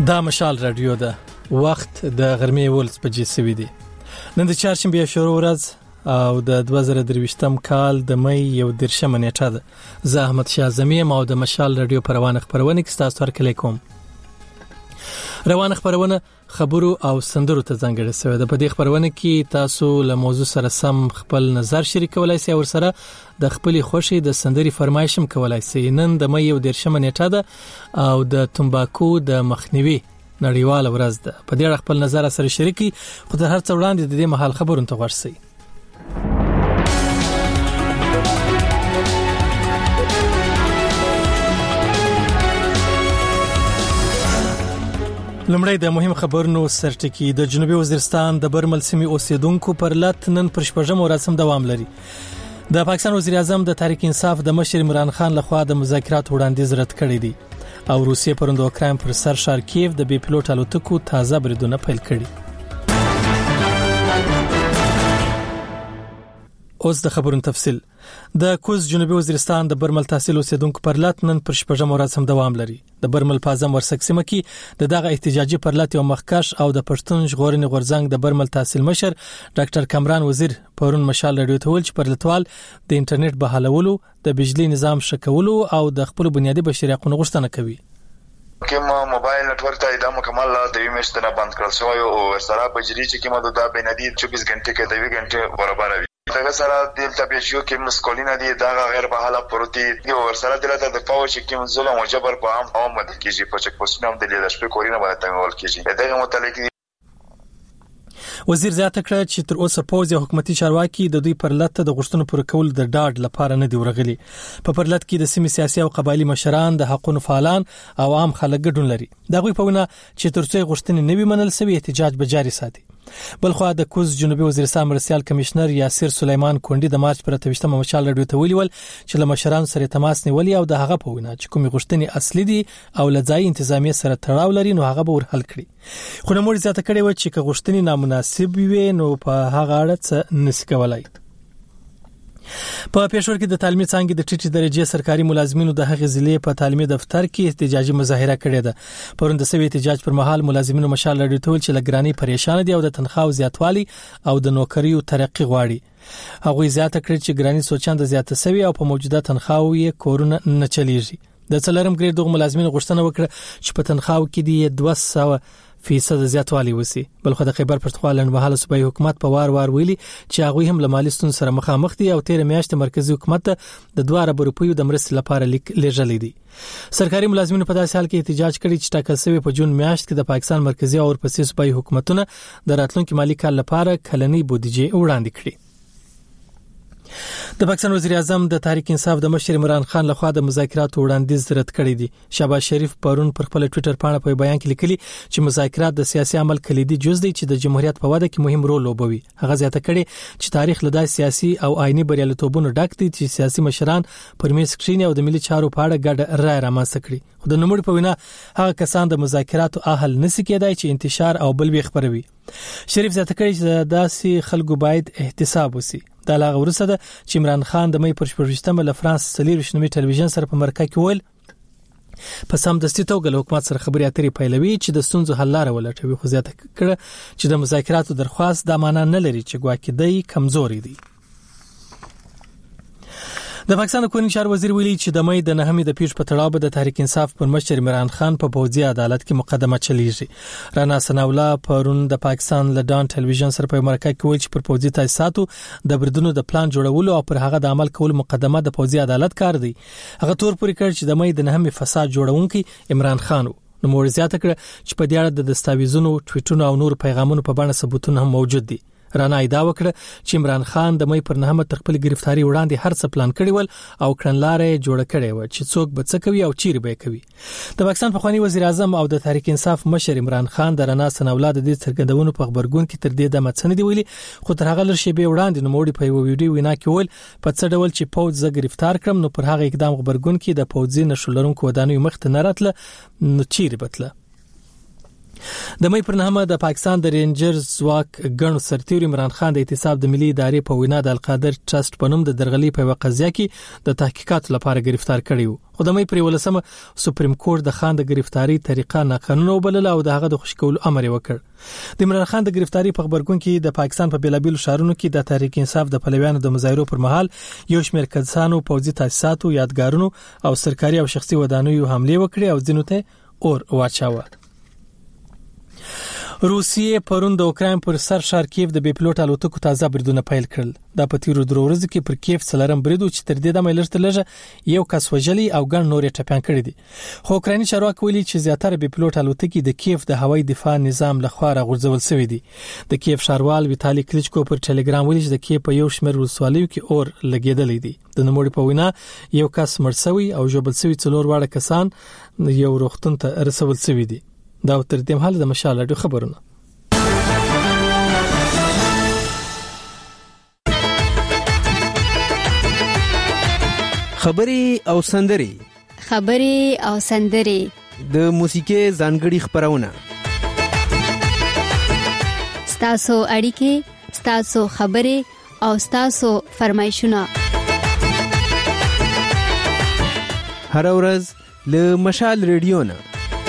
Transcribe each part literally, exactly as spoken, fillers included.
دا مشال رادیو ده وخت د غرمې ولس بجې سوي دي. نن د چهارشنبه شروع ورځ او د دوه زره درویشتم کال د مې یو دیرشمه نیټه ده. زه احمد شاه زمیم او د مشال رادیو پروانه خبرونه کې تاسو ورکړی کوم. روانه خبرونه خبرو او سندرو ته ځانګړې شوې ده. په دې خبرونه کې تاسو له موضوع سره سم خپل نظر شریکولای شئ او سره د خپل خوشي د سندري فرمایشم کولای شئ. نن د مې یو دیرشمه نیټه ده او د تمباکو د مخنیوي نړیواله ورځ ده. په دې اړه خپل نظر سره شریکي خو تر هر څه وړاندې د دې مهال خبرونه ته ورسئ. لمړی د مهم خبرونو سرټکی. د جنوبي وزیرستان د برمل سیمې اوسیدونکو پر لټ نن پر شپږم ورځ دوام لري. د پاکستان وزیر اعظم د تحریک انصاف د مشر عمران خان لخوا د مذاکرات وړاندیز رد کړی دی او روسیې پروند اوکراین پر سر ښار کیف د بي پلوټ الوتکو تازه بریدونه پیل کړي. اوس د خبرونو تفصیل. د کوز جنوبي وزیرستان د برمل تحصیل اوسیدونکو پر لټ نن پر شپږم ورځ هم دوام لري. د برمل پازم ورسک سیمه کې د دغه احتجاجي پر لټ یو مخکش او د پښتون ژغورنې غورځنګ د برمل تحصیل مشر ډاکټر کامران وزیر پرون مشال رادیو ته ویل چې پر لټوال د انټرنیټ بحالولو، د بجلی نظام شکولو او د خپل بنیادی بشري حقوقو غوښتنه کوي. کوم موبایل نتورک ته د مکمل د یو میاشتې نه بند کړل شوی او سره بجلی چې کومه د بنیادی چوبیس غنټه کې د یو غنټه برابر وي. دغه سره د تبعیض کې مسکولینه دي دغه غیر بحاله پروتي یو ورسره دلته د پاو چې کوم ظلم او جبر په عام عام مد کېږي په چک پوسټونو هم د لیدشپ کورینه باندې تمول کېږي. دغه متعلق وزیر زیاته کړ چې تر اوسه پوز او حکومتي چارواکي د دوی پر لټ د غوښتنو پر کول د ډاډ لپاره نه دی ورغلي. په پر لټ کې د سیمې سیاسي او قبایلی مشران، د حقوقو فعالان او عام خلک ګډون لري. دغه په ونه چې ترڅو غوښتنې نه وي منل سوي احتجاج به جاري ساتي. بلخو د کوز جنوبي وزیرستان مرسیال کمشنر یاسر سلیمان کونډي د مارچ پر اتویشتمه مشال رادیو ته ویل چې له مشرانو سره تماس نیولې او د هغه په وینا چې کومې غوښتنې اصلي دي او لځای انتظامیه سره تړاو لري نو هغه به ورحل کړي. خو نو مور زیاته کړي و چې غوښتنې نامناسب وي نو په هغه اړه څه نس کولای. په پېښور کې د تعلیمي څانګې د ټیټې درجه سرکاري ملازمینو د هغې ضلع په تعلیمي دفتر کې احتجاجي مظاهره کړې ده. پرون د سوي احتجاج پر مهال ملازمینو مشال رادیو ته ویل چې لګرانی پریشان دي او د تنخواو زیاتوالی او د نوکریو ترقی غواړي. هغوی زیاته کړې چې ګرانی سوچاند زیاته سوي او په موجوده تنخواو یې کورونه نه چلیږي. د څلورم ګریډ دغه ملازمینو غوښتنه وکړه چې په تنخواو کې دی دوه سوه فیصد زیاتوالی وسی. بلخو د خیبر پښتونخوا لنډمهاله صوبایي حکومت په وار وار ویلي چې هغه هم له مالي ستونزو سره مخامخ دي او تیر میاشت مرکزی حکومت د دوه ارب روپیو د مرستې لپاره لیک لېږلې دي. سرکاري ملازمینو په داسې حال کې احتجاج کړی چې ټاکل شوی په جون میاشت کې د پاکستان مرکزی او ورپسې صوبایي حکومتونه د راتلونکي مالی کال لپاره کلنۍ بودیجه وړاندې کړي. د پاکستان وزیر اعظم د تحریک انصاف د مشر عمران خان لخوا د مذاکراتو وړاندیز رد کړی دی. شهباز شریف پرون پر خپل ټوئیټر باندې په بیان کې لیکلي چې مذاکرات د سیاسي عمل کلیدي جز دی چې د جمهوریت په وده کې مهم رول لوبوي. هغه زیاته کړي چې تاریخ له داسې سیاسي او آئینی بریالیتوبونو ډک دی چې سیاسي مشران پر میز کښیني او د ملي چارو په اړه ګډ رائے رامنځته کړي. خو د نوموړي په وینا هغه کسان د مذاکراتو اهل نشي کېدای چې انتشار او بلوي خبروي. شریف زیاته کړي چې داسې خلکو باید احتساب وسی. دا لا ورسره ده چې عمران خان د مې پر شپږمه له فرانس سلیر شنوي ټلویزیون سره په مرکه کې ویل په سم دستي توګه له حکومت سره خبرې اترې پیلوي چې د ستونزو حل لاره ولټوي. خو زیاته کړه چې د مذاکراتو درخواست د معنا نه لري چې ګواکې دی کمزوري دي. د پاکستان کورنی چارو وزیر ویلي چې د مې د نهمې د پیښ په تړاو به د تحریک انصاف پر مشر عمران خان په پوځي عدالت کې مقدمه چلیږي. رانا ثناءالله پرون د پاکستان لډان ټلویزیون سره په مرکه کې ویل چې پر پوځي تاسیساتو د بریدونو د پلان جوړولو او پر هغه د عمل کولو مقدمه د پوځي عدالت کار دی. هغه تور پورې کړ چې د مې د نهمې فساد جوړونکي عمران خان نو مور زیاته کړ چې په دې اړه د دستاویزونو، ټویټونو او نور پیغامونو په بڼه ثبوتونه هم موجود دي. رانا ادعا وکړه چې عمران خان د مې پر نهمه تر خپل گرفتاری وړاندې هر څه پلان کړی ول او کړنلارې جوړ کړی و چې څوک به څه کوي او چیرې به کوي. د پاکستان پخوانی وزیر اعظم او د تحریک انصاف مشر عمران خان د رانا ثناءالله د دې څرګندونو په خبرګون کې تر دې د مڅن دی ویلي. خو تر هغه لر شی به وړاندې نو موړي په یو ویډیو وینا کې ول په څه ډول چې پوز ز گرفتار کړم نو پر هغه اقدام خبرګون کې د پوځي نشولرونکو ودانوي مخ ته نه راتله نو چیرې بتله. د مې پر نهمه د پاکستان د رینجرز ځواک ګڼو سرتیري عمران خان د احتساب د ملي ادارې په وینا د القادر ټرست په نوم د درغلي په قضیه کې د تحقیقات لپاره گرفتار کړی و. خو د مې پر ولسمه سپریم کورټ د خان د گرفتاری طریقه ناقانونه وبلله او د هغه د خوشکولو امر وکړ. د عمران خان د گرفتاری په خبرګون کې د پاکستان په بیلابیل شهرونو کې د تحریک انصاف د پلویانو د مظاهرو پر مهال یو شمېر کسانو پوځي تاسیساتو، یادګارونو او سرکاري او شخصي ودانیو حمله وکړې او ځینو ته اور واچاوه. روسیې پرون د اوکراین پر سر ښار کیف د بي پلوټ الوتکو تازه بریدونه پیل کړل. دا په تیرو درو ورځو کې پر کیف څلرم برید چې تر دې دمه لږ تر لږه یو کس وژلی او ګڼ نور ټپيان کړي دي. خو اوکرایني چارواکي ویلي چې زیاتره بي پلوټ الوتکې د کیف د هوایي دفاع نظام لخوا راغورځول شوې دي. د کیف ښاروال ویتالي کلیچکو پر ټلګرام ویلي چې د کیف په یو شمېر ولسوالیو کې اور لګیدلې دي. د نوموړي په وینا یو کس مړ شوی او ژوبل شوی څلور واړه کسان یو روغتون ته رسول شوی دي. دا تر دې مهال د مشال اډو خبرونه. خبري او سندري خبري او سندري د موسیقي ځانګړي خبرونه ستاسو اړیکې ستاسو خبري او ستاسو فرمایشونه هر ورځ له مشال ریډیو نه.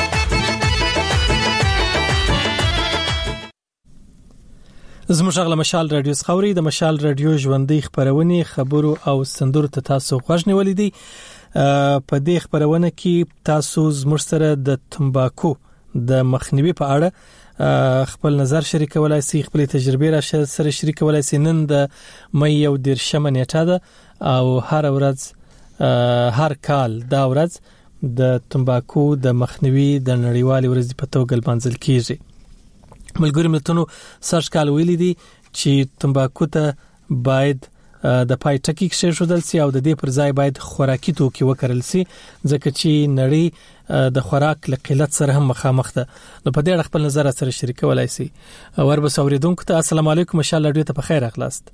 زموږ غل مشال رادیو خوري د مشال رادیو ژوندۍ خبرونه خبرو او سندرو ته تاسو غوښ نیولې دي. په دې خبرونه کې تاسو زموږ سره د تمباکو د مخنیوي په اړه خپل نظر شریکولای شئ، خپل تجربه را سره شریکولای شئ. نن د مې یو دیرشمه نیټه ده او هر ورځ هر کال دا ورځ د تمباکو د مخنیوي د نړیوال ورځ په توګه لمانځل کیږي. ملګری ملتونو سرچ کال ویلي دي چې تمباکو ته باید د پای ټکی کې شودل سي او د دې پر ځای باید خوراکي توکي وکړل سي ځکه چې نړۍ د خوراک له قلت سره هم مخامخ ده. نو په دې اړه خپل نظر سره شریکولای سي. وربس اوریدونکو ته السلام علیکم، ان شاء الله ډیره په خیر اخلاص.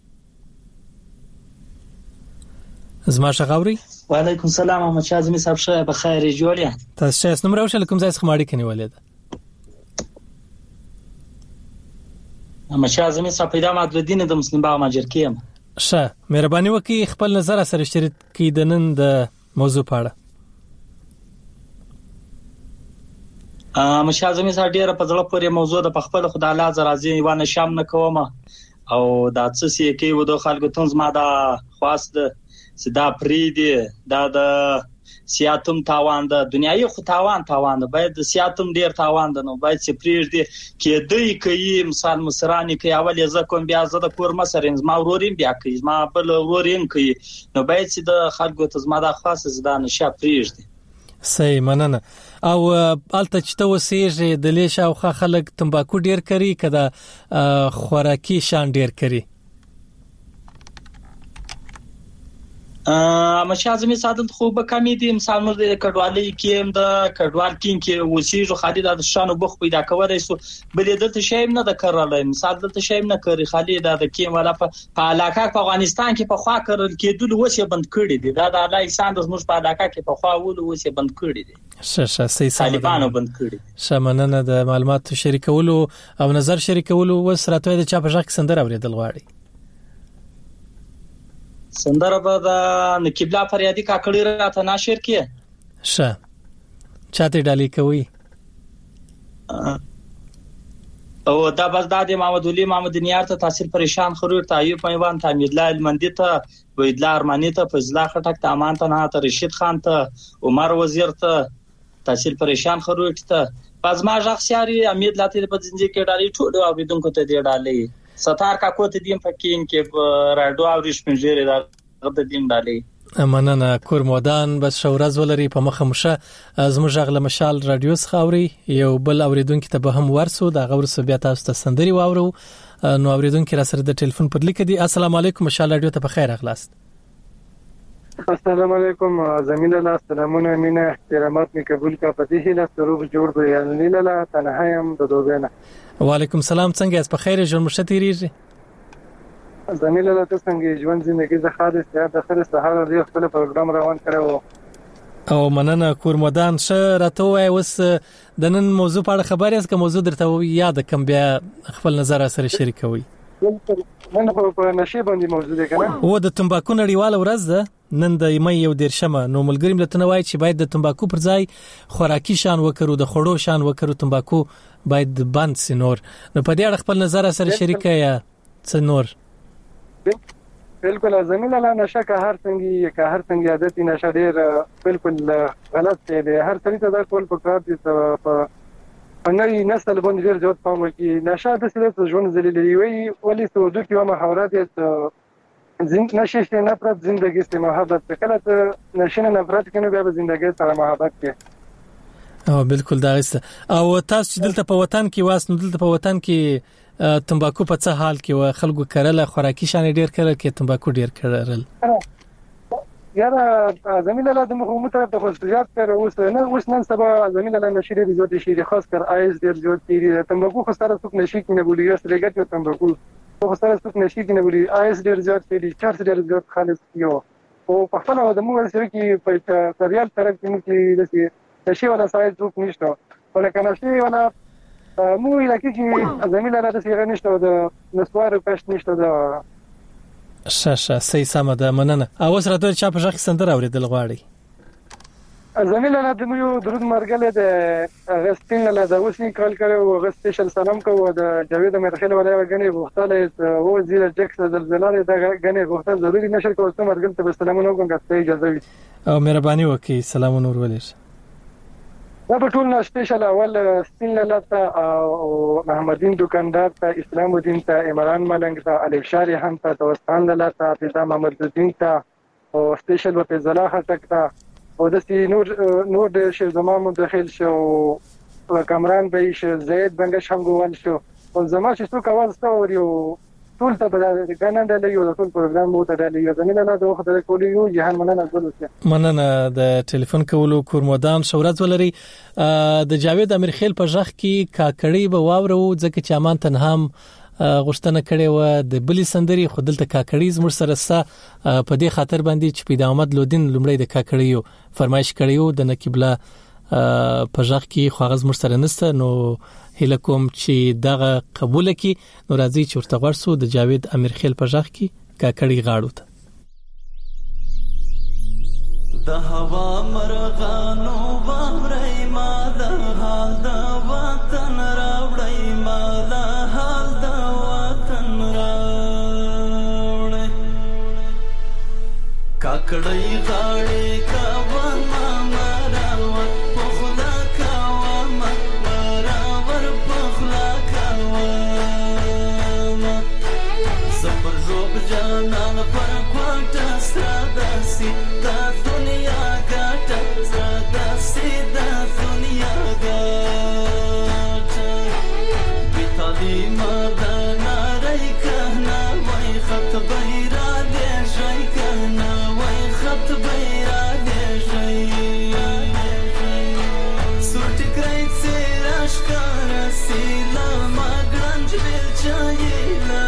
زما شغوري وعلیکم السلام محمد شازمی صاحب، شه په خیر جوړه. تاسو چې نوم راوښل کوم ځای څخه ماړی کني ولید محمد شازمی صاحب پیدا مدردین د مسلم باغ ماجرکیم. شه مهرباني وکړئ خپل نظر سره شریک کړئ د نن د موضوع په اړه. ا مشازمی صاحب ډیره په ځړه پورې موضوع د خپل خدای الله راضي و نه شام نه کوم او دا څه سي کې و د خلکو تونز ما دا خواست سدا پریدي دا د سیاتم تاوان د دنیاي خو تاوان تاوان د باید د سیاتم ډیر تاوان د نو باید چې پریږدي کې دوی کوي مثال مصرانی کوي اول یې زکم بیا زده کور مسرین ما ورورین بیا کوي ما بل ورورین کوي نو باید چې د خلکو ته زما د خاصه زدا نشه پریږدي. صحیح مننه. او الته چې ته وسیږي د لیش او خلک تمباکو ډیر کوي کده خوراکي شان ډیر کوي. ا مشازمي ساتل خو به کمی دي مثال مر د کډوالۍ کې د کډوال کین کې وسیږي خالي د شانو بخ پیدا کولای سو بلې د تشایم نه د کړلای مثال د تشایم نه کوي خالي د کیم ولا په علاقه په افغانستان کې په خوا کړل کې د وسه بند کړی دي دا د الله انسان د زموږ په علاقه کې په خوا ول وسه بند کړی دي. شه شه سي طالبانو بند کړی. شمننه د معلوماتو شریکولو او نظر شریکولو وسرته د چا په ځخ سندره اوریدل غواړي. سندره به د نکبلا فریادي کاکړی راته ناشر کې شه چاته ډالي کوي او دا بس د محمد علي محمد نیار ته تحصیل پریشان خرور ته ایوب میوان ته امیدلا المندی ته ویدلا ارمانی ته فضلا خټک ته امان ته نه ته رشید خان ته عمر وزیر ته تحصیل پریشان خرور ته پزما ځخسياري امید لاته په ځنځي کې ډالي ټول اوریدونکو ته دی ډالي ستار کا کوته دیم پکین کې راډیو او رښپنجره دا غد دیم ډالي. مننه کور مودان بس شورز ولري په مخه مشه زموږ غل مشال رادیو خوري یو بل اوریدونکو ته به هم ورسو دا غور سو بیا تاسو ته سندري واورو نو اوریدونکو را سره د ټلیفون پر لیک دي. السلام علیکم مشال رادیو ته په خیر اخلاص. السلام علیکم زمین الله سلامونه مینه احترامات می قبول کا پدې له سروب جوړ بیان لیلا تنهایم د دوبنه. وعلیکم السلام څنګه اس په خیر ژوند مشتریږي زمین الله ته څنګه ژوند زندگی زه خالص یا د خیر سهار دی خپل پروګرام روان کړو او مننه کورمدان شه راته وای اوس د نن موضوع په اړه خبرې اس که موضوع درته یاد کم بیا خپل نظر سره شریکوي. نن په نشه باندې موضوع ده کنه او د تمباکو نړیواله ورځ ده نن د مې یو دیرشمه نو ملګریم لته نوای چې باید د تمباکو پر ځای خوراکي شان وکړو د خړو شان وکړو تمباکو باید بند سي نور نو په دې اړه خپل نظر سره شریک یا څه نور. بالکل زمينه لا نشه که هر څنګه که هر څنګه عادت نشه ډیر بالکل غلط دی هر څه ته دا کول پکار دي په نوی نسل باندې ډیر زیات پام وکړي. نشه د سلطه ژوند ذلیلي وي ولې سعودي کې محاورات یې زند نشه نفرت زندگی است محبت کله ته نشه نفرت کنه بیا زندگی سره محبت کې. او بالکل دا است او تاسو چې دلته په وطن کې واس نو دلته په وطن کې تمباکو په څه حال کې و خلکو کړل خوراکي شان ډیر کړل کې تمباکو ډیر کړل یاره زمينه لا د مخمو طرف ته خصوصیات پر اوس نه اوس نن سبا زمينه لا نشي ډیر زیات شي خاص کر آیس ډیر زیات شي تمباکو خو سره څوک نشي کې نه بولی یو سره ګټو تمباکو خو سره څوک نشي کې نه بولی آیس ډیر زیات شي چارج ډیر زیات خالص یو او په خپل د مو سره کې په طبيعت طرف کې دسي نشي ولا سایز څوک نشته ولکه نشي ولا مو لکه چې زمينه لا د سیغه نشته د نسوار پښ نشته د شاشه سي سم ده مننه اوس راته چا په ځخ سندر اوریدل غواړي زمينه لا د یو درود مرګله د غستین له د اوسنی کال کړو غستیشل سلام کوو د جاوید مرخل ولای غنی غوښتل او وزیر جکس زلزلې د غنی غوښتل ضروري نشر کوو ته مرګل ته سلامونه کوم غستې اجازه وي او مهرباني وکي سلام نور ولې دا په ټول سپیشل اول سپین لاله او محمدین دکاندار ته اسلام الدین ته عمران ملنګ ته الف شاری هم ته توسان لاله ته پیدا محمد الدین ته او سپیشل په زلا خټک ته او د سي نور نور د شه زمام مدخل شو کامران به شه زید بنګش هم ګوان شو او زما چې څو کاوه ستوريو ټول ته د ګنند له یو ټول پروګرام مو ته د یو زمينه لا د وخت د کولیو جهان مننه غوښته مننه د ټلیفون کولو کورمدان شورت ولري د جاوید امیرخیل په ځخ کې کاکړی به واورو ځکه چې امان تنهام غوښتنه کړې و د بلی سندري خودلته کاکړی زموږ سره سره په دې خاطر باندې چې پیدا احمد لودین لومړی د کاکړیو فرمایش کړیو د نکبله په ځخ کې خواغز مر سره نسته نو هله کوم چې دغه قبول کی نو راځي چې ورته ورسو د جاوید امیرخیل په ځخ کې کاکړی غاړو ته د هوا مرغانو وامرای ما د حال د وطن راوړی ما د حال د وطن راوړی کاکړی غاړي کا وما مراوت پخلا کا وما مراور پخلا کا وما زبر روب جانان پر کوټه ساداسي تا دنیا ګټه ساداسي دا دنیا ګټه بیتالي مدنا رای کنا وای خط بیرا دې شي کنا وای خط بیرا دې شي سورټ کرای سراش کار سیلا ما ګرنج بل چایلا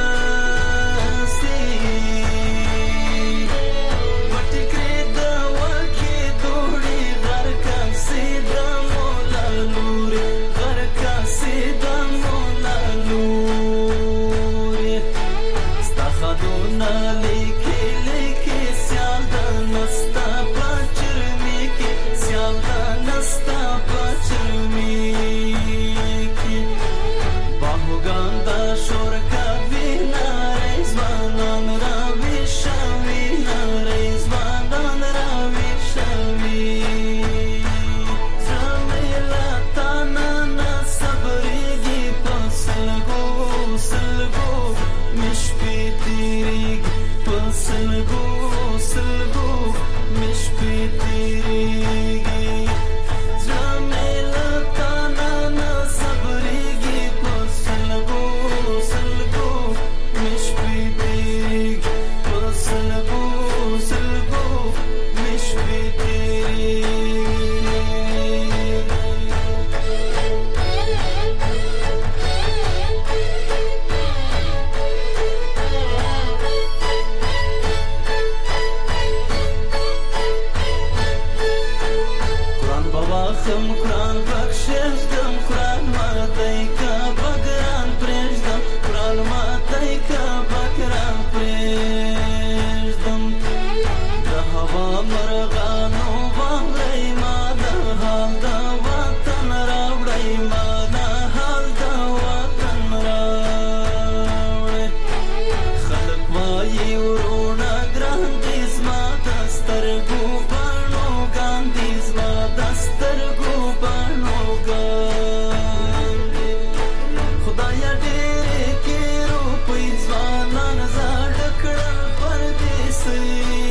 دم قرآن بخشش دم قرآن ماتای که بگران پرشدم قرآن ماتای که بگران پرشدم ده هوا مرغانو باغی ما ده حال ده وطن راوڑی ما ده حال ده وطن راوڑی خلق وایی ورونا گران دیز ما دسترگو بانو گان دیز ما دسترگو بانو گان خدایا ډېرې کې روپۍ ځوانان زاړه کړل پردیسي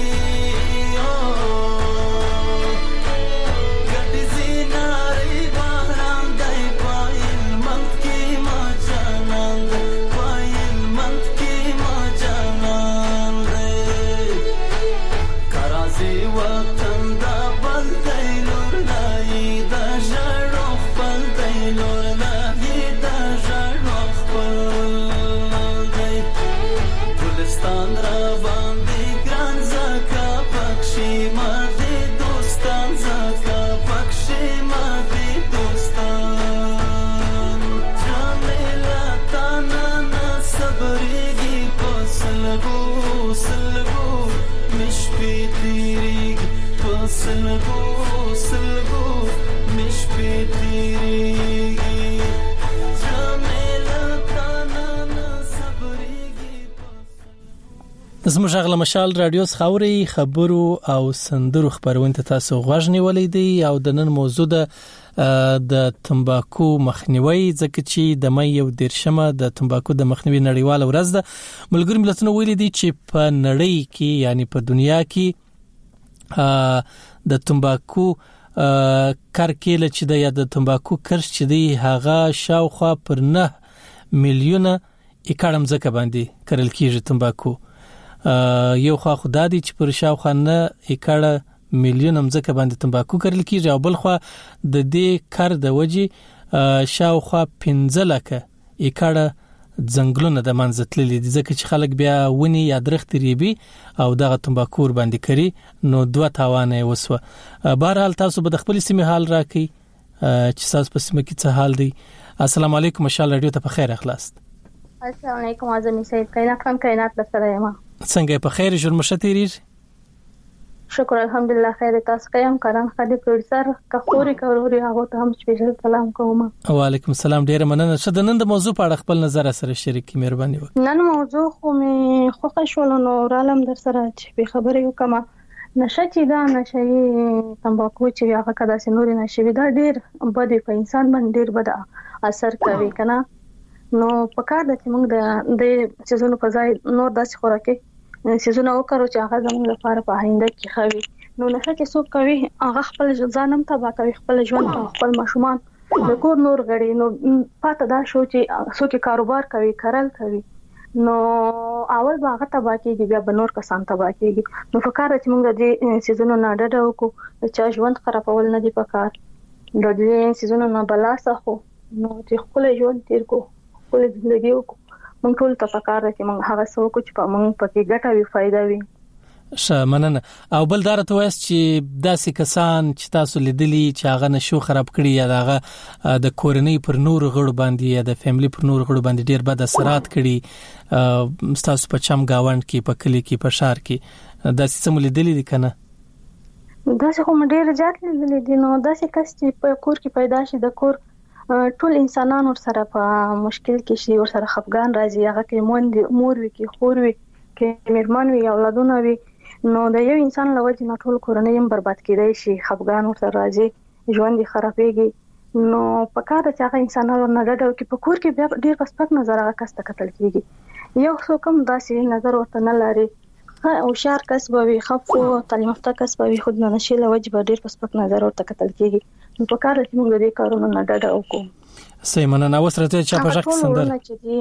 ګټې زینارې باران دی پایل منت کې ما جانان دی پایل منت کې ما جانان دی کرازي وطن دا بل دی لور لایي دا ژړو خپل دی لور لایي دا ژړو خپل دی ګلستان را باندې ګران زکا پکشي ما دې دوستان زکا پکشي ما دې دوستان جامیلا تانا نه صبرېږي په سلګو سلګو مش پې تېرېږي په سلګو سلګو مش پې تېرېږي جامیلا تانا نه صبرېږي زموږ غل مشال رادیو خاوري خبرو او سندرو خبرونه ته تاسو غوښنی ولې دی او د نن موضوع ده د تمباکو مخنیوي ځکه چې د مې یو دیرشمه د تمباکو د مخنیوي نړیواله ورځ ده ملګری ملتونو ویلي دي چې په نړۍ کې یعنی په دنیا کې د تمباکو کارکېله چې د یا د تمباکو کرش چې دی هغه شاوخوا پر نه میلیونه ایکړم ځکه باندې کرل کیږي تمباکو یو خوا خدادي چې پر شاوخوا نه ایکړه میلیون مزکه باندې تمباکو کرل کیږي او بل خو د دې کار د وجې شاوخوا پنځه لکه ایکړه ځنګلونه د منځتللي دي ځکه چې خلک بیا ونی یا درخت ریبي او دغه تمباکو باندې کوي نو دوه تاوانه وسوه بهرحال تاسو به د خپل سیمه حال راکې چې تاسو په سیمه کې څه حال دی السلام علیکم مشال رادیو ته په خیر اخلاص السلام علیکم اعظمي سید کائنات خان کائنات لسره یم څنګه په خیر جوړ مشتریږي شکر الحمدلله خیر تاسو کوم کاران خدي پروډوسر کخوري کوروري هغه ته هم سپیشل سلام کوم وعلیکم السلام ډیره مننه چې د نن د موضوع په اړه خپل نظر سره شریکي مهرباني وکړئ نن موضوع خو می خوښ شول نو رالم در سره چې به خبرې وکم نشه چې دا نشه تمباکو چې هغه کدا سينوري نشه دا ډیر بده په انسان باندې ډیر بده اثر کوي کنه نو پکار د چې موږ د د سيزونو په ځای نور داسې خوراکي سيزونه وکړو چې هغه زموږ لپاره په آینده کې خوي نو نشه چې څوک کوي هغه خپل ځانم تبا کوي خپل ژوند خپل ماشومان د کور نور غړي نو پاته دا شو چې څوک کاروبار کوي کارل کوي نو اول باغ تبا کېږي بیا بنور کسان تبا کېږي نو فکر چې موږ د سيزونو نه ډډه وکړو چې ژوند خرابول نه دی پکار د دې سيزونو نه بلاسه خو نو چې خپل ژوند تیر کو خپل ژوندۍ وکړو موږ ټول ته پکار چې موږ هغه څه وکړو چې موږ پکې ګټه وي فائدہ وي شمننه او بل دارته وایي چې داسې کسان چې تاسو لیدلی چې هغه نشو خراب کړی یا هغه د کورنۍ پر نور غړو باندې یا د فیملی پر نور غړو باندې ډیر بد اثرات کړي تاسو په چم گاوند کې په کلی کې په شهر کې داسې څه لیدلی دي کنه داسې کوم ډیر زیات لیدلی دي نو داسې کس چې په کور کې پیدا شي د کور ټول انسانانو سره په مشکل کې شي ور سره خفګان راځي هغه کې مون مور وي کې خور وي کې میرمن وي اولادونه وي نو د یو انسان لوجه نه ټول کورنۍ هم برباد کیدای شي خفګان ور سره راځي ژوند یې خرابېږي نو په کار چې هغه انسانانو نه ډډه کې په کور کې ډیر پسپک نظر هغه کس ته قتل کیږي یو څوک هم داسې نظر ورته نه لري او شهر کس به وي خفو تعلیم یافته کس به وي خود نه نشي لوجه به ډیر پسپک نظر ورته قتل کیږي نو په کار چې موږ دې کارونه نه ډډه وکړو سیمنه نو سره چې په ځکه سندره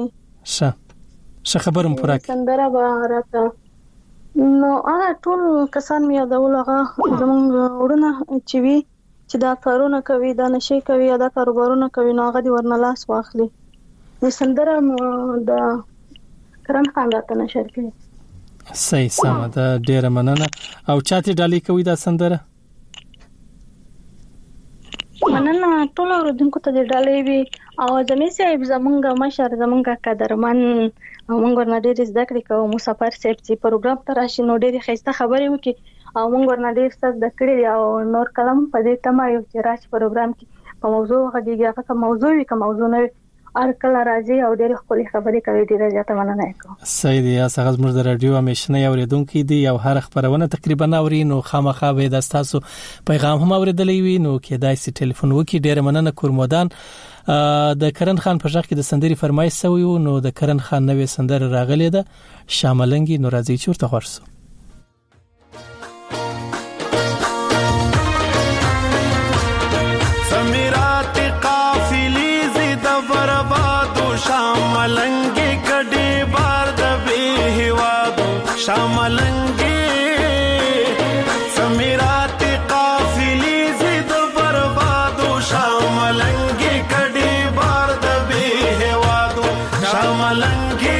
شه شه خبرم پوره سندره به راته نو هغه ټول کسان مې یادول هغه زمونږ ورونه چې وی چې دا کارونه کوي دا نشي کوي دا کاروبارونه کوي نو هغه دی ورنه لاس واخلي نو سندره د کرم خان راته نشر کړي صحیح سم ده ډیره مننه او چاته ډالۍ کوي دا سندره مننه ټول اوردونکو ته د ډالۍ وي او زمي صاحب زمونږ مشر زمونږ قدرمن موږ ورنه ډېر زده کړې کوو مسافر صاحب چې پروګرام ته راشي نو ډېر خسته خبرې وکړي او موږ ورنه ډېر څه زده کړې او نور کلام په دې تمه یو چې راشي پروګرام کې په موضوع غږیږي هغه موضوع وي کوم موضوع نه ار کله راځي او ډېر خپل خبرې کوي ډېر زیاته مننه کوم. صحیح دی. اساس زموږ د رادیو همیشنه اوریدونکو دی او هر خبرونه تقریبا اوري نو خامخا به د تاسو پیغام هم اوریدلې وي نو کېدای شي ټلیفون وکي. ډېر مننه کورمودان. د کرن خان په ځخ کې د سندري فرمایش سوی نو د کرن خان نوې سندره راغلې ده شاملنګي نو راځي چورته خورسو. سمیرات قافلی زید بربادو شاملنګي کډي بار د به هوادو شاملنګي سمیرات قافلی زید بربادو شاملنګي شاملنګي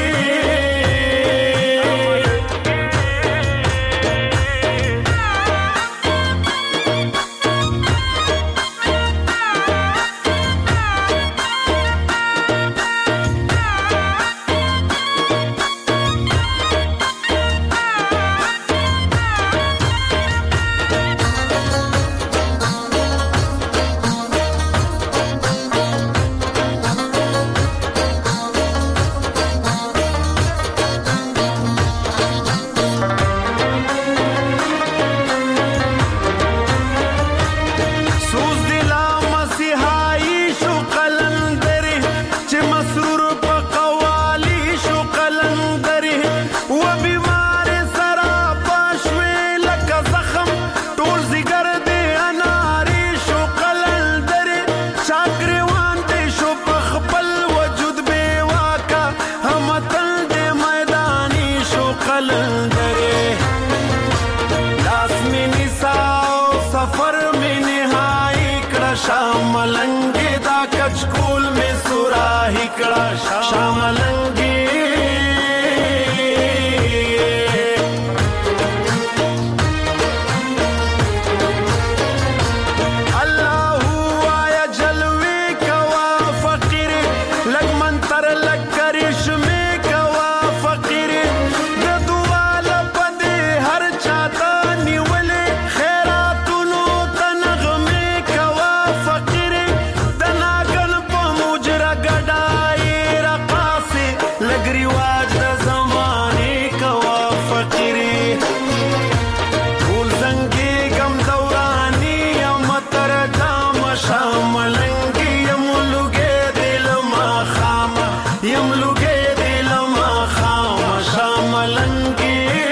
شاملنګي دا کچکول می سوراهي کړه شاملنګي الله وایا جلوي کوا فقیر لګ منتر لګ کرشمه کوا فقیر د دواله پدې هر چاته نیولې خیراتونو تنغمه کوا فقیر د ناګل په مجرا ګډای رقاصي لګري واج د زمانه کوا فقیر ټول زنګي غم دوراني متر جام شاملنګي يملوګي دل ما خام يملوګي دل ما خام شاملنګي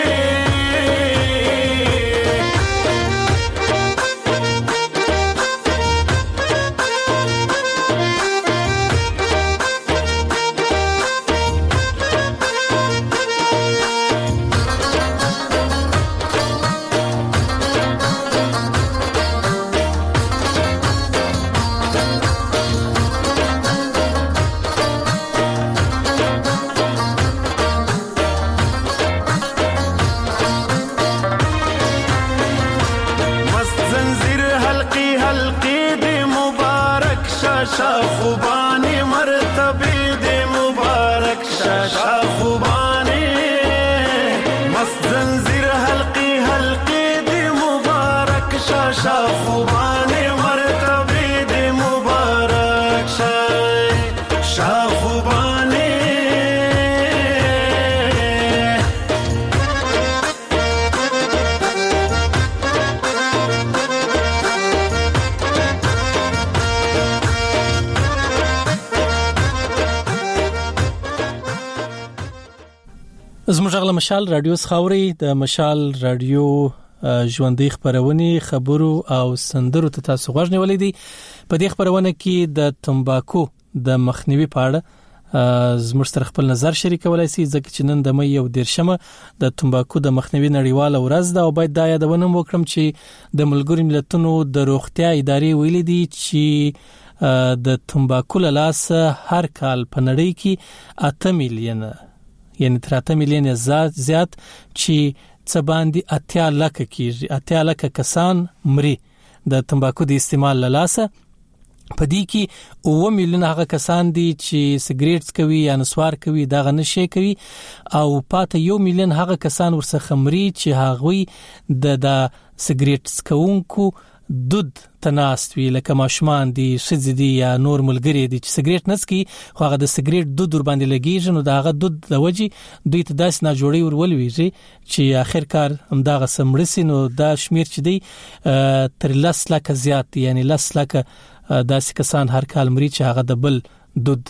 شاخوبانی مرتبه دی مبارک شاخوبانی مست زنجیر حلقی حلقی دی مبارک شاخوبانی مرتبه دی مبارک شاخوبانی زموږ غل مشال رادیو خاوري د مشال رادیو ژوندۍ خبرونه خبرو او سندرو ته تاسو غوښنه دي. په دې خبرونه کې د تمباکو د مخنیوي په اړه زموږ سره خپل نظر شریکولای شي ځکه چې نن د مې یو دیرشمه د تمباکو د مخنیوي نړیواله ورځ ده او باید دا یادونه وکړم چې د ملګرو ملتونو د روغتیا ادارې ویلي دي چې د تمباکو له لاسه هر کال په نړۍ کې اته میلیون یعنی تر اته میلیون زیات چې څه باندې اتیا لک کېږي اتیا لک کسان مري د تمباکو د استعمال له لاسه په دې کې اوه میلیونه هغه کسان دي چې سیګریټ کوي یا نسوار کوي دا غنښه کوي او پاته یو میلیون هغه کسان ورڅخه مري چې هغوی د د سیګریټ څکونکو دود تناست وی لکه ماشومان دي شذ دي یا نور ملګری دي چې سیګریټ نسکي خو هغه د سیګریټ دود ور باندې لګیږي نو دا هغه دود د وجي دوی ته داس نه جوړي ورولويږي چې اخر کار همدغه سمړسي نو دا شمیر چې دی تر لس لکه زیات یعنی لس لکه داسې کسان هر کال مري چې هغه د بل دود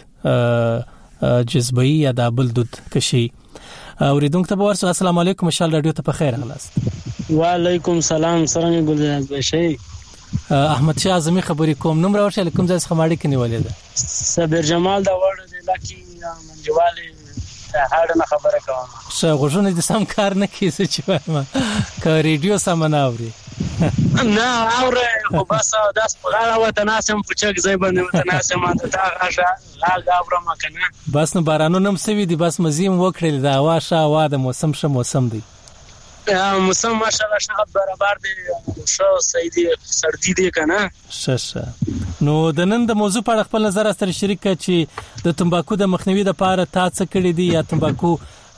جذبي یا د بل دود کشي. اوریدونکو ته ورسو السلام علیکم مشال رادیو ته په خیر غلاست. وعلیکم سلام څنګه ګلزار بشي احمد شاه اعظمي خبرې کوم نوم راوړل کوم ځای څخه ماړی کني ولې ده صبر جمال دا وړ دی لکه منجوالي هاړه نه خبره کوم څه غوښنه د سم کار نه کیسه چې وایم ک ریډیو سم نه اوري نه اوره خو بس داس په غاړه وته ناسم پچک ځای باندې وته ناسم ته غاښه لا غاوره مکنه بس نو بارانو نم سوي دي بس مزیم وکړل دا واشه وا د موسم شه موسم دی موسم ماشاءالله شغب برابر دی شو سیدی سردی دی کنه ششه نو د نن د موضوع په اړه خپل نظر سره شریک کړئ چې د تمباکو د مخنیوي لپاره تاسو کړی دی یا تمباکو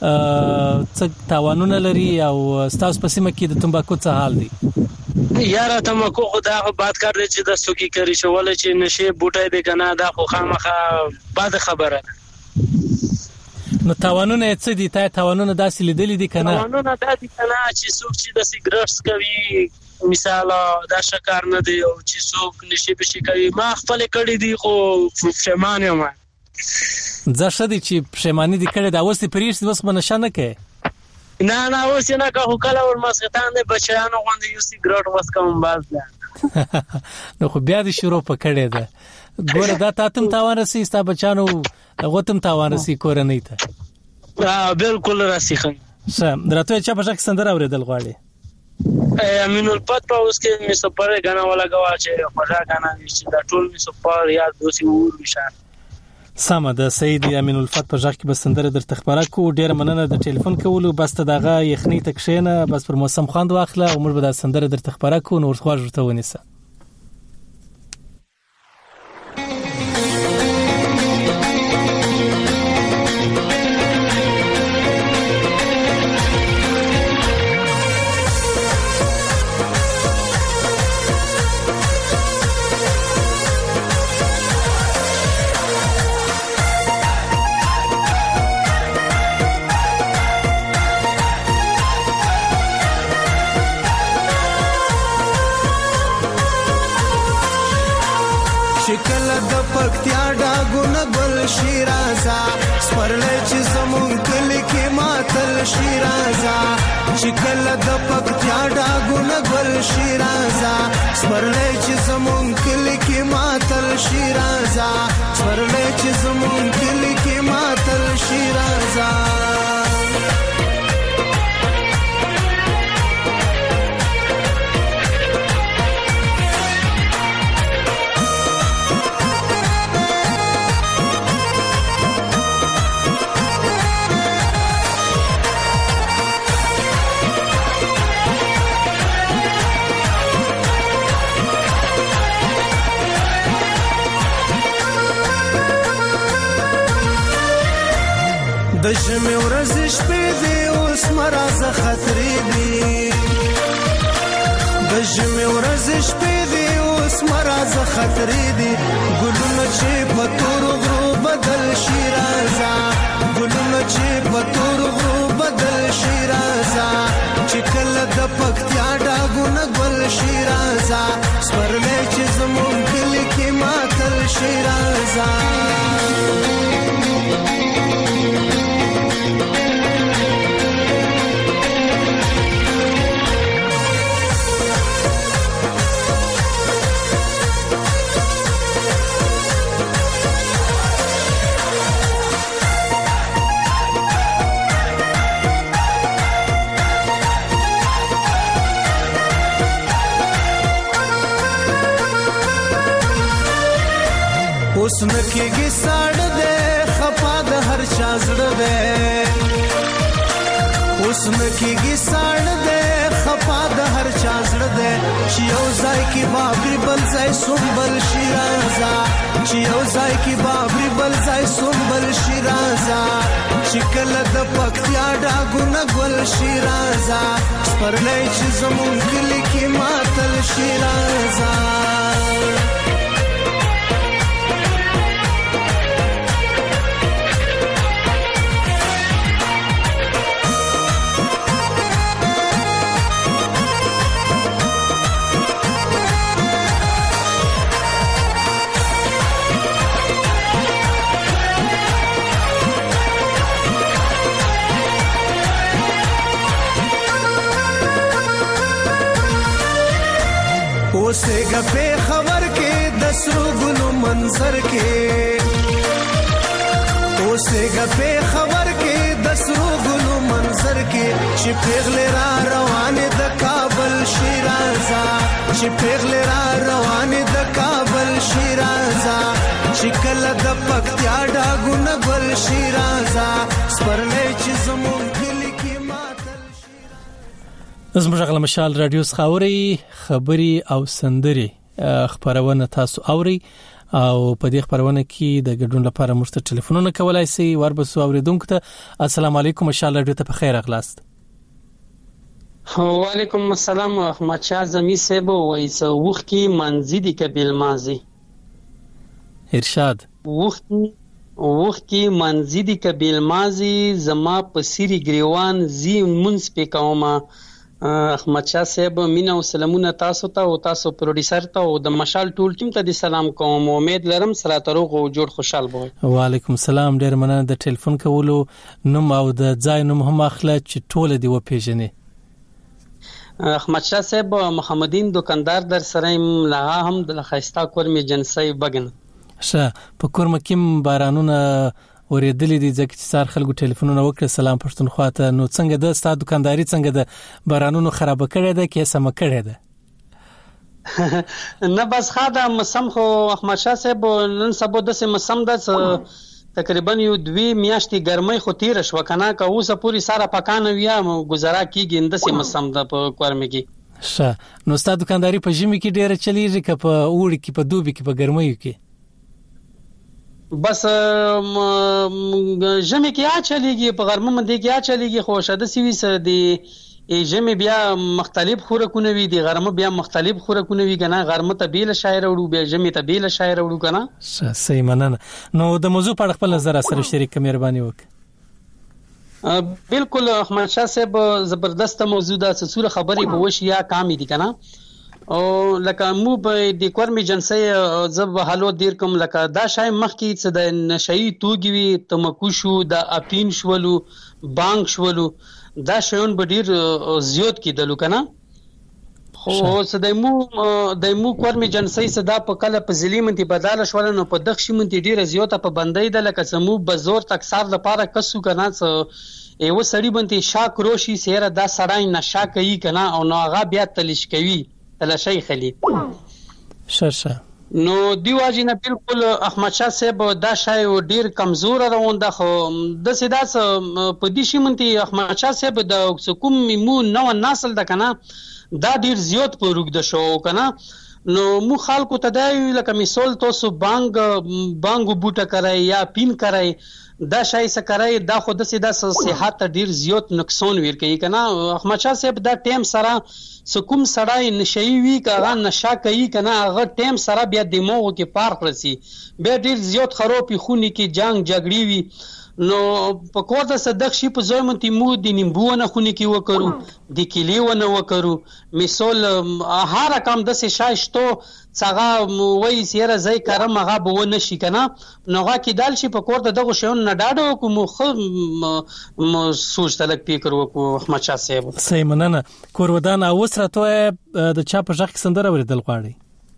څه تاوانونه لري او تاسو په سیمه کې د تمباکو څه حال دی یاره تمباکو خو دا بات کار دی چې د سوکی کوي شول چې نشه بوټي دی کنه دا خو خامخه بد خبره نو تاوانونه څه دي تا تاوانونه داسې لیدلې دي کنه تاوانونه داسې کنه چې څوک چې د سیګریټ کوي مثال دا شکار نه دی او چې څوک نشي بشي کوي ما خپل کړی دی خو پښیمان یم ځکه شدي چې پښیمانی دي کړی دا اوس پریش اوس منشه نه کوي نه نه اوس نه که کله ور مسختان دی بچیانو غوندې یو سیګریټ وس کوم باز ده نو خو بیا د شروع پکړې ده ګوره دا تاسو تاوان رسي ستا بچانو غوتم تاوان رسي کورنۍ ته ها بالکل راسي خن سم درته چا په ځکه سندره اوریدل غواړي امین الفت په اوس کې می سپر غانا ولا غوا چې خدا غانا چې دا ټول می سپر یاد دوسی ور وشار سم ده سید امین الفت په ځکه کې بسندره در تخبره کو ډیر مننه د ټلیفون کولو بس ته دغه یخنی تکشینه بس پر موسم خوند واخله او موږ به د سندره در تخبره کو نور خو ورته ونیسه شکل د پکتیا ډاګونه ګل شیرازا سپرلې چې زمون کلی کې ماتل شیرازا شکل د پکتیا ډاګونه ګل شیرازا سپرلې چې زمون کلی کې ماتل شیرازا سپرلې چې زمون کلی کې ماتل شیرازا د ژمي ورځې شپې دي اوس مرزه خطرې دي د ژمي ورځې شپې دي اوس مرزه خطرې دي ګلونه چې په تور غرو بدل شي رازا ګلونه چې په تور غرو بدل شي رازا چې کله د پکتیا ډاګونه ګل شي رازا سپرلې چې زمون کلی کې ماتل شي رازا اوس نکېږي ساړه ده خفا د هر چا زړه ده اوس نکېږي ساړه ده خفا وفا د هر چا زړه دی چې یو ځای کې بابري بل ځای سنبل شیرازه چې یو ځای کې بابري بل ځای سنبل شیرازه چې کله د پکتیا ډاګونه ګل شیرازه سپرلی چې زمون کلی کې ماتل شیرازه اوسه غپې خبر کې د سرو ګلو منظر کې اوسه غپې خبر کې د سرو ګلو منظر کې چې پیغلې را روانې د کابل شیرازه چې پیغلې را روانې د کابل شیرازه چې کله د پکتیا ډاګونه ګل شیرازه سپرلی چې زمون کلی کې زموږ غل مشال رادیو خاوري خبري او سندري خبرونه تاسو اوري او په دې خبرونه کې د ګډون لپاره موږ ته ټلیفونونه کولای شئ وربسو اوریدونکو ته السلام علیکم مشال رادیو ته په خیر اغلاست وعلیکم السلام احمد شاه زمي صاحب وایس وختي منځدي کبل مازي ارشاد وختي وختي منځدي کبل مازي زما په سری گریوان زی منس په کومه احمد شاه صاحب مینا او سلامونه تاسو ته او تاسو پروډوسر ته او د مشال ټول ټیم ته د سلام کوم امید لرم سره تروغ او جوړ خوشحال وي وعلیکم السلام ډیر مننه د ټلیفون کولو نوم او د ځای نوم هم اخله چې ټول دی و پیژنې احمد شاه صاحب محمدین دکاندار در سره لغه هم د خيستا کورمي جنسي بغن شه په کورم کې بارانونه ورېدلې دي ځکه چې سار خلکو ټلیفونونه وکړه سلام پښتونخوا ته نو څنګه د ستاسو دکانداري څنګه د بارانونو خراب کړي ده کې سم کړي ده نه بس خاطر مسم خو احمد شاه صاحب نن سبا د مسم د تقریبا یو دوی میاشتې ګرمۍ خو تیر شو کنه که اوسه پوری ساره پکانه ویا گزارا کیږي د مسم د کورمه کې شه نو ستاسو دکانداري په ژمي کې ډیره چلیږي که په اوړي کې په دوبي کې په ګرمۍ کې بس ژمي کې یا چلیږي په غرمه باندې کې یا چلیږي خو شاده سوي سره دی ژمي بیا مختلف خوراکونه وي دی غرمه بیا مختلف خوراکونه وي کنه غرمه ته بیل شاعر وړو بیا ژمي ته بیل شاعر وړو کنه صحیح مننه نو د موضوع په خپل نظر سره شریک مهرباني وکړه بالکل احمد شاه صاحب زبردست موضوع ده څه خبرې په وش یا کامې دي کنه او لکه مو په د کورمي جنسي زب حالو دیر کوم لکه دا شای مخ کې څه د نشئی توګي وي تمکو شو د اپین شولو بانګ شولو دا شیون به ډیر زیات کیدلو کنه خو څه د مو د مو کورمي جنسي صدا په کله په ځلیمنتي بدل شول نو په دښ منتي ډیر زیاته په بندۍ د لکه سمو بزور تکثر لپاره کسو کنه څه یو سړی باندې شاک روشي سیره دا سړی نشا کوي کنه او نو هغه بیا تلش کوي تلشي خلی ششه نو دیواجی نه بالکل احمد شاه صاحب دا شای ډیر کمزور روان ده خو د سیداس په دې شمنتي احمد شاه صاحب د کوم مو نو نسل ده کنه دا ډیر زیات په روګ د شو کنه نو مو خلکو ته دا لکه مثال تاسو بانګ بانګ بوټه کرای یا پین کرای دا شای سکرای دا خود سیدا صحت ډیر زیات نقصان ور کوي کنه احمد شاه صاحب دا ټیم سره سکوم سړی نشئی وی کغه نشا کوي کنه هغه ټیم سره بیا دماغ کې پارک رسی بیا ډیر زیات خرابې خونی کې جنگ جګړې وی نو په کوړه د صدق شي په ځای مونږ مو د نیمبونه خونی کې وکړو د کلی ونه وکړو مثال هر کم د څه شایشتو څنګه وای سیره ځای کارم هغه به ونه شي کنه نوغه کې دال شي په کوړه دغه شون نه ډاډو کوم خو سوچ تلک فکر وکړو احمد شاه صاحب صحیح مننه کورودان اوسره ته د چا په ځخ سندره ورېدل غواړي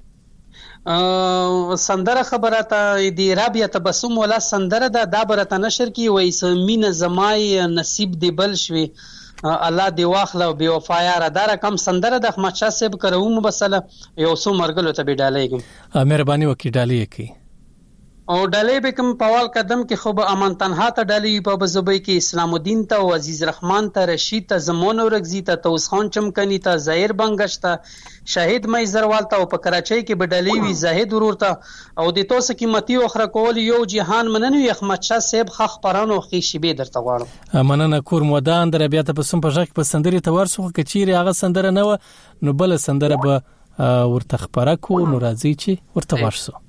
سندره خبره ته دی رابعه تبسم ولا سندره دا د برته نشر کی وای سمین زمای نصیب دی بل شوي الله دی واخله او بی وفایار دا رقم سندره د احمد شاه صاحب کروم بسله یو سو مرګلو ته بډالېګم مهرباني وکي ډالې کی او ډلې به کوم په اول قدم کې خو به امن تنها ته ډلې په بزبې کې اسلام الدین ته او عزیز رحمان ته رشید ته زمون ورغزی ته توس خان چمکنی ته ظاهر بنگش ته شهید مې زروال ته او په کراچۍ کې به ډلې وی زاهد ورور ته او د توسه قیمتي اخره کول یو جهان مننو احمد شاه صاحب خخ پرانو خې شیبه درته غواړم. مننه کور مودان در بیا ته په سم په ځکه په سندري ته ورسوخه کچيري هغه سندره نه و نو بل سندره به ورته خبره کو نو راځي چې ورته ورسو.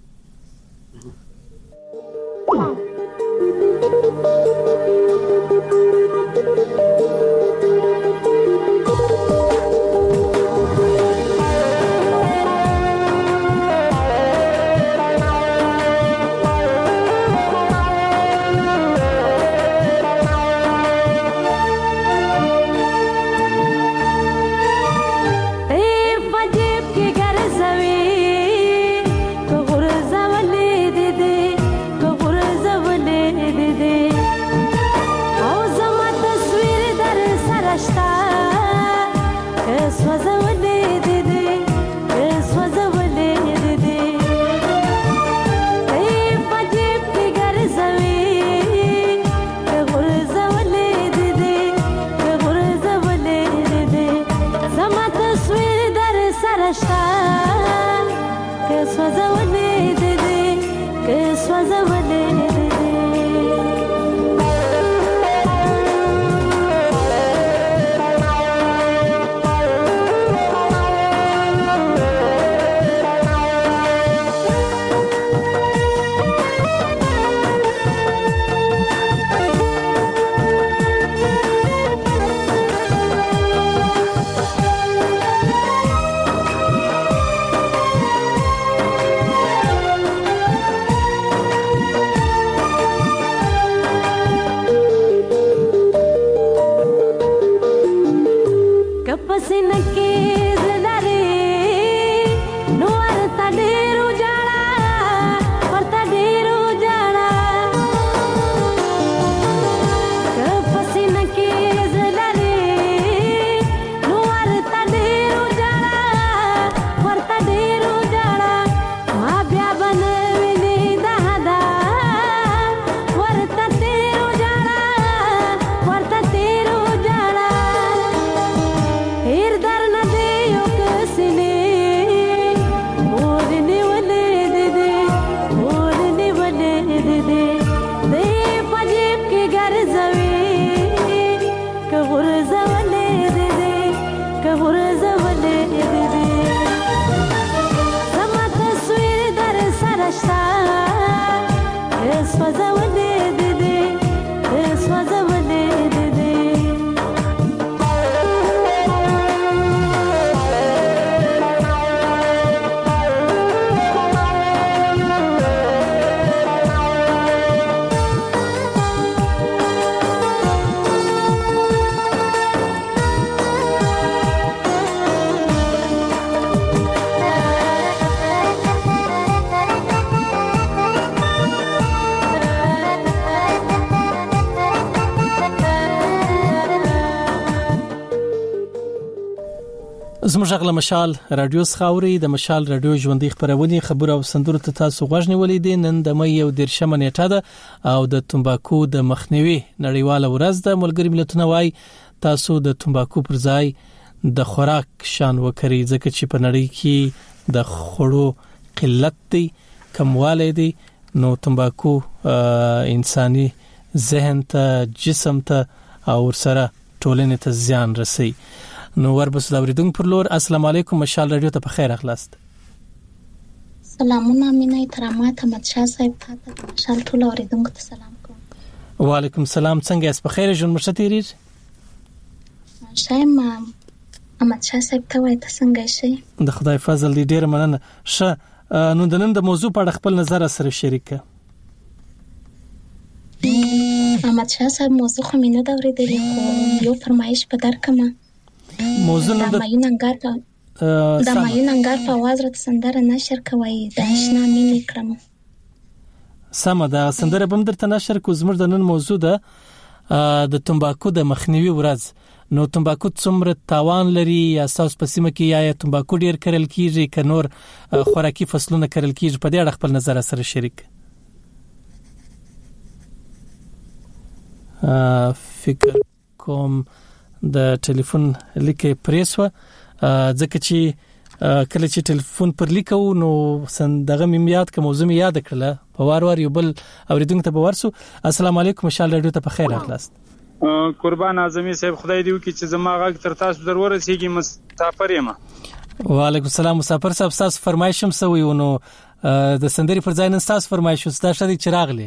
زموږ غل مشال رادیو سخاوري د مشال رادیو ژوندۍ خبرونه خبر او سندرو ته تاسو غوښنی ولیدې نن د مې یو درشمه نیټه ده او د تمباکو د مخنیوي نړیواله ورځ ده. ملګری ملتونه وايي تاسو د تمباکو پر ځای د خوراک شان وکړئ ځکه چې په نړۍ کې د خوړو قلت دی کمواله دی نو تمباکو انساني ذهن ته جسم ته او سره ټولنې ته زیان رسي. نو وربس لوریدونکو پر لور السلام علیکم مشال رادیو ته په خیر اخلاست. سلامونه مینه احترامات احمد شاه صاحب ته مشال ټول اوریدونکو ته سلام کوم. وعلیکم السلام څنګه اس په خیر جون مرشتيري شایم احمد شاه صاحب ته وای ته څنګه شي د خدای فضل دې ډیر مننه. ش نو د نن د موضوع په اړه خپل نظر سره شریک کړه. احمد شاه صاحب موضوع خو مینه دا ورېدلې خو یو فرمایش په درکمه موضوع د مایون انګار په د مایون انګار په आवाज راته سندره نشر کوي د آشنا مینې کړم. سمه ده سندره بم درته نشر کو زموږ د نن موضوع ده د تمباکو د مخنیوي ورځ. نو تمباکو څومره تاوان لري یا تاسو په سیمه کې یا تمباکو ډیر کرل کیږي ک نور خوراکي فصلونه کرل کیږي په دې اړه خپل نظر سره شریک. فکر کوم د ټلیفون لیکه پریسو ځکه چې کله چې ټلیفون پر لیکو نو سندغه مې یاد کوم موضوع مې یاد کړله په وار وار یو بل اوریدونکو ته ورسو. السلام علیکم مشال رادیو ته په خیر اخلاص. قربان اعظمي صاحب خدای دې وکړي چې زما غږ تر تاسو در ورسیږي. مسافر یم. وعلیکم السلام مسافر صاحب تاسو فرمایشم سوي نو د سندري پر ځای نن تاسو فرمایش وستا شته چې راغلي.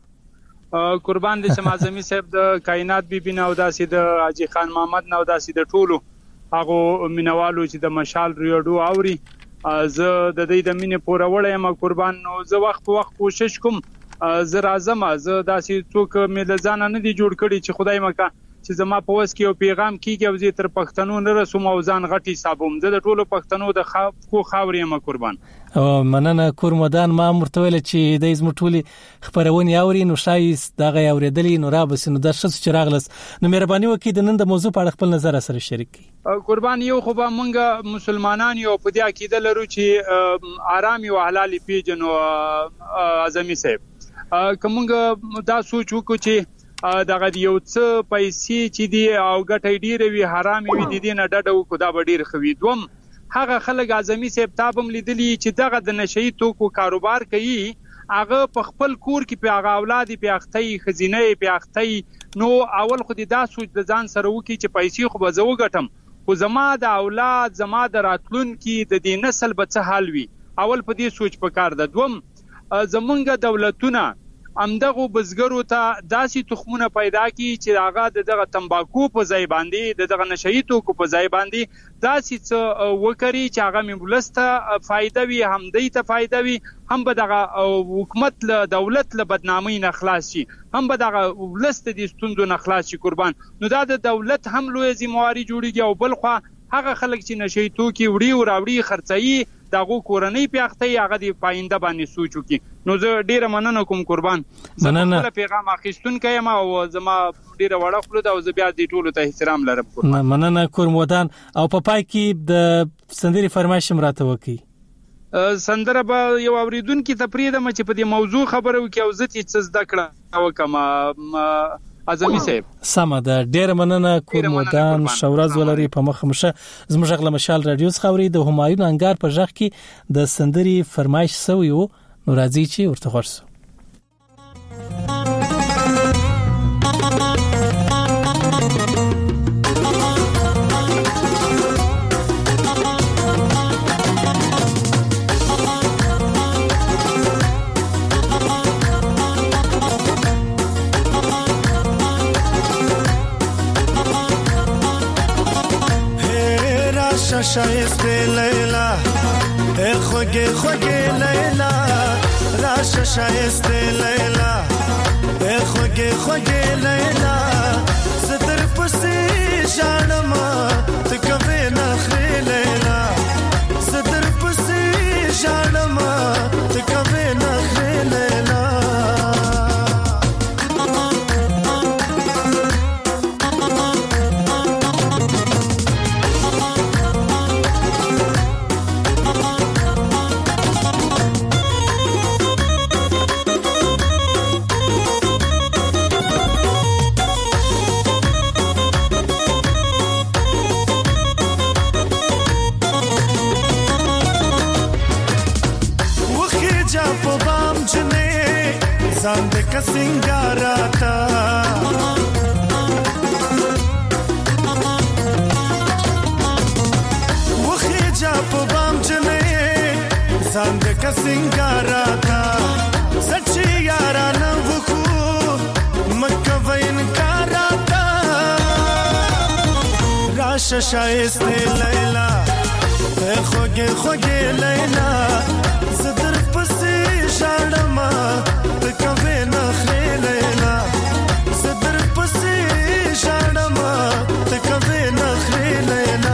قربان دې شم اعظمي صاحب د کائنات بیبي نو داسې د حاجی خان محمد نو داسې د ټولو هغه مینوالو چې د مشال ریډیو اوري زه د دې د مینې پوره وړم قربان. نو زه وخت په وخت کوشش کوم زه راځم زه داسې څوک مې له ځان نه دي جوړ کړي چې خدای مکه چې زما په وس کې یو پیغام کیږي او زه تر پښتنو نه رسوم او ځان غټي حسابوم. زه د ټولو پښتنو د خو خاورې م قربان. او مننه کورمدان ما مرتوله چې د زمو ټولي خبرونه اوري نو شایست دغه اوریدلې نو را بس نو د شخص چې راغلس نو مهرباني وکړئ د نن د موضوع په اړه خپل نظر سره شریک کړئ. قربان یو خو به مونږ مسلمانان یو په دې عقیده لرو چې آرام او حلال پیژنو اعظمي صاحب. کومګه دا سوچ وکړو چې دغه یو څه پیسې چې دی او ګټې ډیره وی حرام وي د دې نه ډډه وکړو دا به ډیر خوي. دوم هغه خلک اعظمي صاحب تابم لیدلی چې دغه د نشئی توکو کاروبار کوي هغه په خپل کور کې په هغه اولاد په اختي خزینه په اختي نو اول خو دې دا سوچ د ځان سره وکړي چې پیسې خو به زه وګټم خو زما د اولاد زما د راتلونکي د دې نسل به څه حال وي اول په دې سوچ پکار ده. دوم زمونږ دولتونه امدغه بزګرو ته داسې تخمونه پیدا کی چې هغه دغه تمباکو په ځای باندې دغه نشئی توکو په ځای باندې داسې څه وکړي چې هغه مولسته فائدہ وي هم دې ته فائدہ وي هم به دغه حکومت له دولت له بدنامۍ نه خلاص شي هم به دغه ولست د ستوندو نه خلاص شي قربان. نو دا د دولت هم لوی ذمہواری جوړیږي او بل خو هغه خلک چې نشئی توکي وړي او راوړي خرڅي دغه کورنۍ پیاختي هغه د پاینده باندې سوچ وکي. نو زه ډیره مننه کوم قربان. مننه زه پیغام اخیستون کایم او زما ډیره وړه خپل د او زه بیا د ټولو ته احترام لرم قربان. مننه کورمودان او په پای کې د سندري فرمایش راته وکي. سندره به یو اوریدونکو ته پریدم چې په دې موضوع خبرو کې او زه چې زده کړم او کما اعظمي صاحب سمه ده. ډیر مننه کورمودان شورز ولري په مخمشه زموږ غل مشال رادیو خوري د همایون انګار په ځخ کې د سندري فرمایش سویو نو راځي چې ورته ورسو. شایسته لیلا ای خوگه خوگه لیلا راش شایسته لیلا ای خوگه خوگه لیلا ستر پسی جانما تکوی نخری لیلا ستر پسی جانما تکوی نخری لیلا زند کا سنگاراتا وخی جا پبام جنے زند کا سنگاراتا سچی یارانا وخو مکہ وین کاراتا راش شایستے لیلا اے خوگے خوگے لیلا زدر پسی شاڑما تکوی نخری لیلا زدر پسی شاڑما تکوی نخری لیلا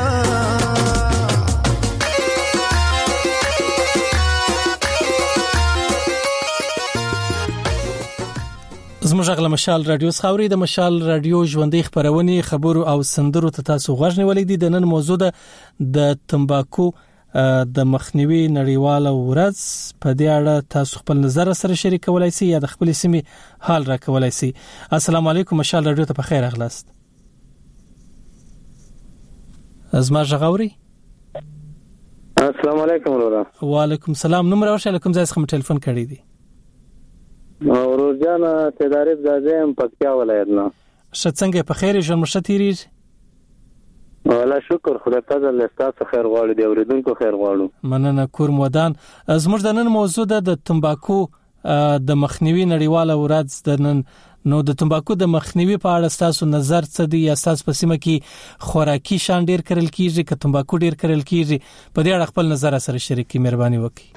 زموږ غل مشال رادیو خوري د مشال رادیو ژوندۍ خبرونه خبرو او سندرو ته تاسو غوښنه ولې دي د نن موضوع د تمباکو د مخنیوي نړیواله ورځ په دې اړه تاسو خپل نظر سره شریکولای شئ یا د خپل سیمې حال راکولای شئ. السلام علیکم، مشال رادیو ته په خیر اغلاست. ازما ژغوري. السلام علیکم ورور. وعلیکم السلام. نوم راوښه کوم ځای څخه ټلیفون کړی دی؟ روزجان تدارب زازم پکتیا ولایت نه. شڅنګه په خیر ژوند مشه تیریږي؟ والله شکر خدای فضل ستاسو خیر غواړو دی اوریدونکو خیر غواړو. مننه کور مودان. زموږ د نن موضوع ده د تمباکو د مخنیوي نړیواله ورځ د نن. نو د تمباکو د مخنیوي په اړه تاسو نظر څه دی؟ یا تاسو په سیمه کې خوراکي شان ډیر کړل کیږي که تمباکو ډیر کړل کیږي؟ په دې اړه خپل نظر سره شریکي مهرباني وکړئ.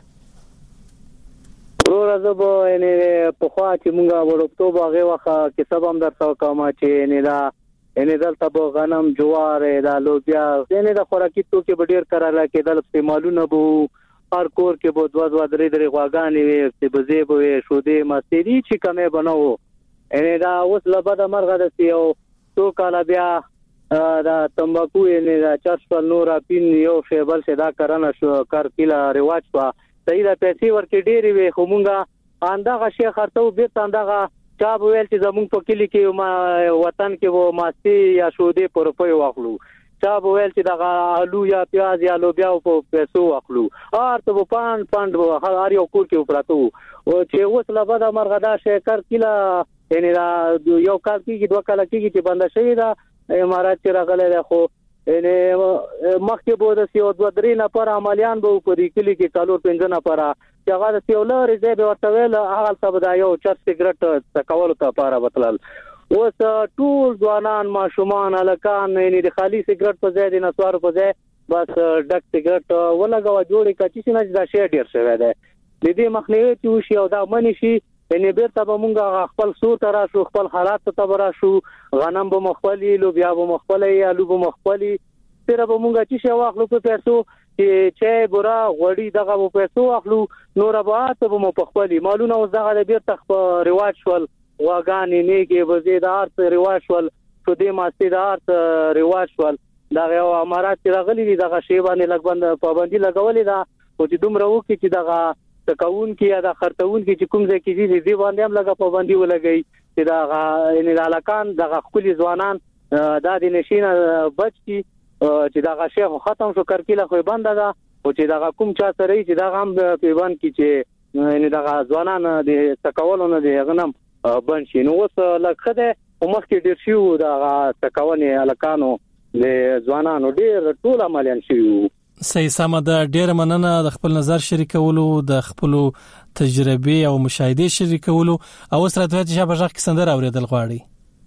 ورور زبو یعنی په خوا چې مونږه ورپټو باغې واخه کې سبا هم درته کومه چې نه دا یعنی دلته به غنم جوار دا لوبیا یعنی د خوراکي توکي به ډیر کراله کېدل استعمالونه به هر کور کې به دوه دوه درې درې غواګانې وي چې بزې به وي شودې مستری چې کمې بنو یعنی دا اوس لبد مرغه د سیو تو کاله بیا دا تمباکو یعنی دا چرشل نور اپین یو شیبل شدا کرنه شو کار کله رواج وا صحیح دا پیسې ورکې ډېری وي خو مونږه اندغه شیخ ارته بیرته اندغه چا ویل چې زمونږ په کلی کې ما وطن کې وو ماسي یا شودې پر روپیو واخلو، چا ویل چې دغه آلو یا پیاز یا لوبیا په پیسو واخلو، ارته په پاند پاند هر یو کور کې پراتو او چې اوس لا بعد مرغه دا شکر کله یعنی یو کال کې دوه کال کې چې بند شي دا امارات چې راغله خو یعنی مخکې بو د سیو دوه درې نفر عملیان به په دې کلی کې څلور پنځه نفر چې هغه د سیو لارې ځای به ورته ویل هغه څه به یو چر سیګریټ تکول ته پاره وتلل. اوس ټول ځوانان ماشومان الکان یعنی د خالی سیګریټ په ځای د نسوار په ځای بس ډک سیګریټ ولګاو جوړې کچې نه دا شی ډیر شوی دی. د دې مخنیوي چې وشي او دا منی شي یعنی بیرته به مونږه خپل سو تر شو خپل حالات ته برا شو غنم به مخبلي لوبیا به مخبلي آلو به مخبلي تر به مونږه چې شی واخلو په پیسو چې چای بورا غوړی دغه په پیسو واخلو نور به ته به مخبلي مالونه اوس دغه بیرته په رواج شول واګانې نیګي وزیدار ته رواج شول شو دې ماستیدار ته رواج شول دغه امارات راغلي دغه شی باندې لګبند پابندي لګولې دا او چې دومره وکي چې دغه تکون کې یا د خرطون کې چې کوم ځای کې دي دی باندې هم لګه پابندي ولګي چې دا ان الالکان د خپل ځوانان د دې نشینه بچ کی چې دا شیخ ختم شو کرکیله خو بند ده او چې دا کوم چا سره چې دا هم پیوان کې چې ان دا ځوانان د تکولونه دی غنم بن شي نو اوس لکه ده مخ کې ډیر شو دا تکونه الکانو د ځوانانو ډیر ټول عملیان شي. صحیح سمه ده. ډیر مننه د خپل نظر شریکولو د خپل تجربه او مشاهده شریکولو او سره ته چې شابه ځخ کې سندره اوریدل غواړي.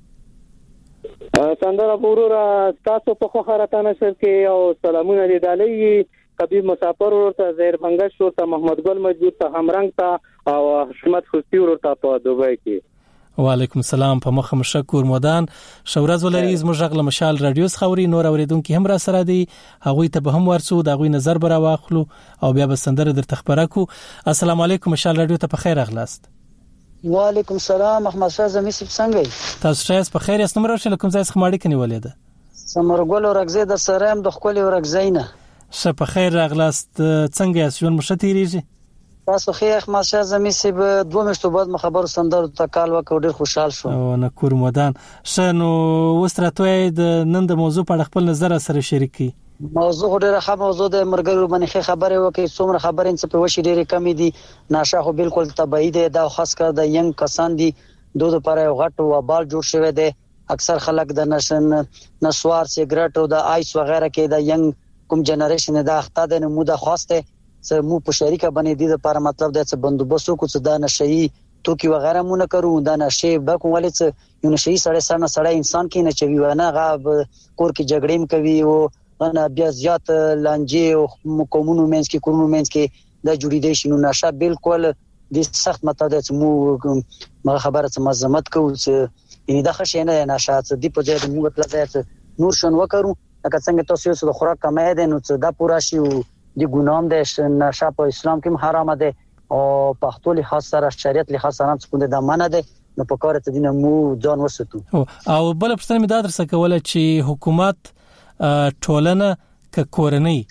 سندره پورورا تاسو په خو خراتانه شر کې او سلامونه دي دالي کبي مسافر ورته زهر بنگش ورته محمد ګل مجبور ته همرنګ ته او حشمت خوستی ورته په دوبۍ کې. وعلیکم السلام. په مخه مشکور مودان شورز ولري زموږ غل مشال رادیو خوري نور اوریدونکو هم را سره دي هغه ته به هم ورسو دا غوي نظر برا واخلو او بیا به سندره در تخبره کو. السلام علیکم مشال رادیو ته په خیر اغلاست. وعلیکم السلام احمد شاه زمي سپ څنګه تاسو شایس په خیر اسنمر شل کوم ځای څخه ماړی کني ولیده سمرګل ورغزه د سرام د خپل ورغزینه شه په خیر اغلاست څنګه اسون مشتيریږي تاسو خیر احمد شاه زمي سپ دوه میاشتو بعد خبر سندر ته کال وکړ ډیر خوشحال شو او نه کور مودان شنو وستراتوی د نن د موضوع په خپل نظر سره شریکي. موضوع ډیره ښه موضوع ده مرګرو باندې خبره وکي څومره خبرې څه په وشي ډیره کمی دي ناشه خو بالکل تبعید ده خاص کر د ینګ کسان دي دوه لپاره غټ وبال جوړ شوی دی اکثر خلک د نشن نسوار سیګریټ او د آیس وغیرہ کې د ینګ کوم جنریشن ده اخته د موده خاصه سره مو په شریکه باندې دي لپاره مطلب د څه بندوبست کو څه د نشئی توکي وغیرہ مونږ کرو د نشئی به کوم ولې څه یو نشئی سره سره سره انسان کې نه چوي ونه غاب کور کې جګړې کوي او انا بیا زیات لانجه او کومونو مینس کې کومونو مینس کې د جوړې شنو نشه بالکل د سخت مطلب د مو خبره څه مزمت کوو چې یعنی د خښینه نشه څه دی په ځای د موږ پلازه نور شن وکړو لکه څنګه تاسو یو څه خوراک کمای دي نو څه دا پورا شي د ګنام د نشه په اسلام کې حرام ده او په خپل خاص سره شریعت له خاص سره څه د منه ده نو په کار ته دینه مو ځان وساتو او بل په ستنه مدار څه کوله چې حکومت ټولنه ک کورنۍ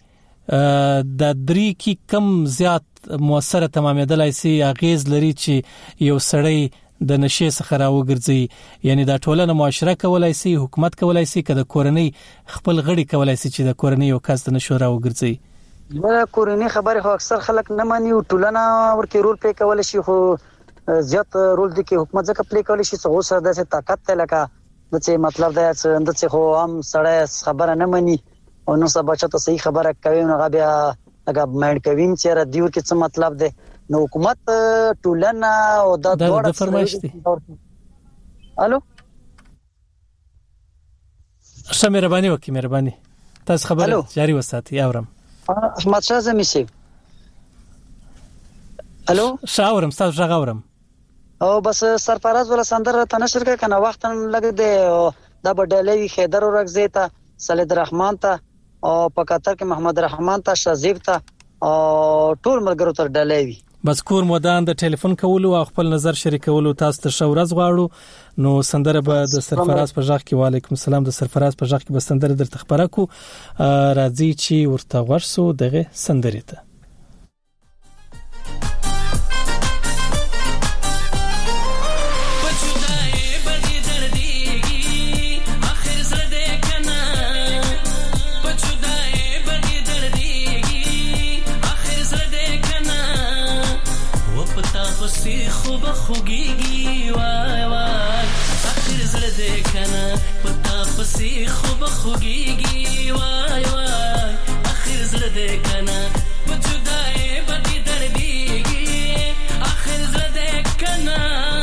د درې کې کم زیات موثره تمامېدلای سي اغیز لري چې یو سړی د نشې څخه راوګرځي، یعنی دا ټولنه معاشره کولای سي، حکومت کولای سي، کله کورنۍ خپل غړي کولای سي چې د کورنۍ یو کس د نشو راوګرځي؟ بل کورنۍ خبره خو اکثر خلک نه مانی او ټولنه ورکه رول پلی کولای شي، خو زیات رول دي کې حکومت ځکه پلی کولای شي څو سره د طاقت ته لکه د څه مطلب دا چې د څه خو هم سړی خبره نه مانی او نو سبا چاته صحیح خبره کوي نو بیا هغه مایند کوي چې را دیو کې څه مطلب دی. نو حکومت ټولنه او د دوړه فرمایش دي. الو ښه مهرباني وکړئ، مهرباني تاسو خبره جاری وساتئ. اورم احمد شاه زمي سي. الو شاورم تاسو څنګه اورم؟ او بس سرفراز ولا سندر ته نشر کې کنه وخت لګ دی دا بدلوي خیدر ورغزه ته سلید رحمان ته او په قطر کې محمد رحمان ته شازیب ته او ټول ملګرو تر ډلوي. بس کور مودان د ټلیفون کولو او خپل نظر شریکولو تاسو ته شورز غواړو. نو سندره به د سرفراز په ځخ کې وعلیکم السلام د سرفراز په ځخ کې به سندره درته خبره کو راځي چې ورته ورسو دغه سندره ته. خوږیږي وای وای اخر زړه دې کنه پتا پسې خوب خوږیږي وای وای اخر زړه دې کنه په جدای بدی دردیږي اخر زړه دې کنه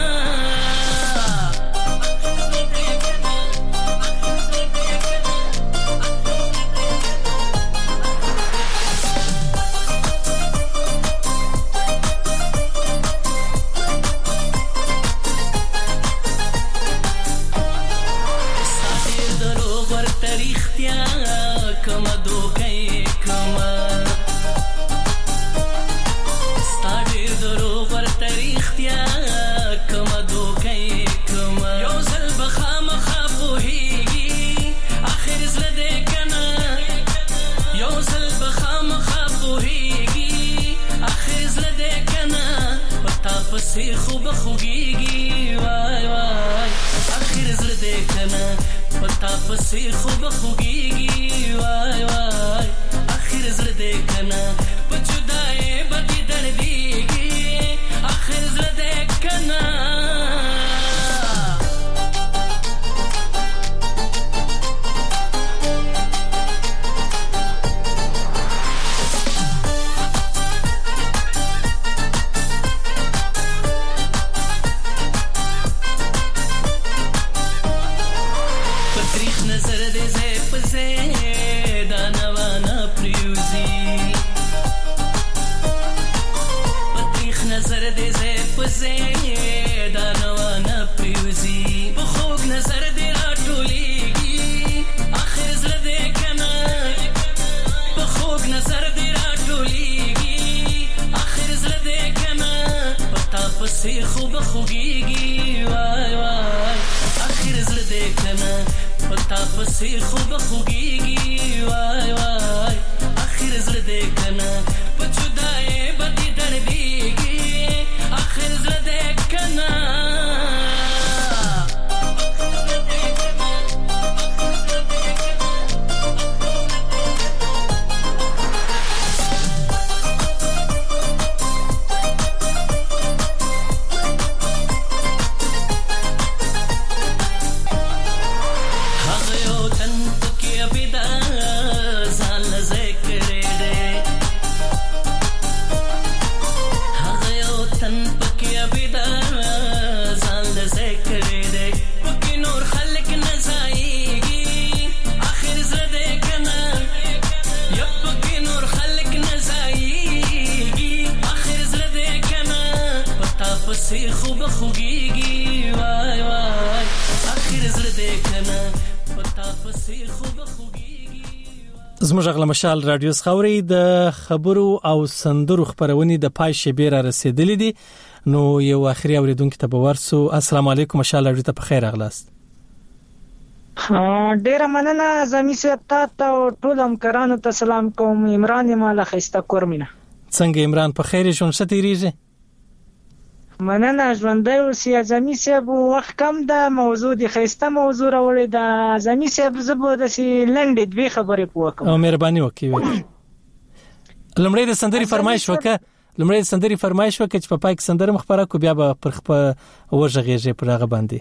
پسې خوب خوږیږي وای وای اخر زړه دې کنه پتا پسې خوب خوږیږي وای وای اخر زړه دې کنه په جدای بدی دردیږي اخر زړه دې کنه خوب خوږیږي وای وای اخر زړه دې کنه پتا پسې خوب خوږیږي وای وای اخر زړه دې کنه په جدای بدی دردیږي اخر زړه دې کنه زموږ غل مشال رادیو خوري د خبرو او سندرو خبرونې د پای شبیر را رسیدلې دي. نو یو اخري اوریدونکو ته به ورسو. السلام علیکم مشال رادیو ته په خیر اغلاست. ډیره مننه زمي صاحب ته ټول همکارانو ته سلام کوم. عمران مال خسته کورمینه. څنګه عمران په خیر ژوند ستېریږي؟ مننه ژوندۍ اوسې. زمي صاحب وخت کم ده، موضوع د خسته موضوع راوړې ده. زمي صاحب زه به داسې لنډې دوې خبرې وکړم او مهرباني وکړئ. لمړی د سندري فرمایش وکړه لمړی د سندري فرمایش وکړه چې په پای کې سندره مخبره کو بیا به پر خپل وژغېږي پر هغه باندې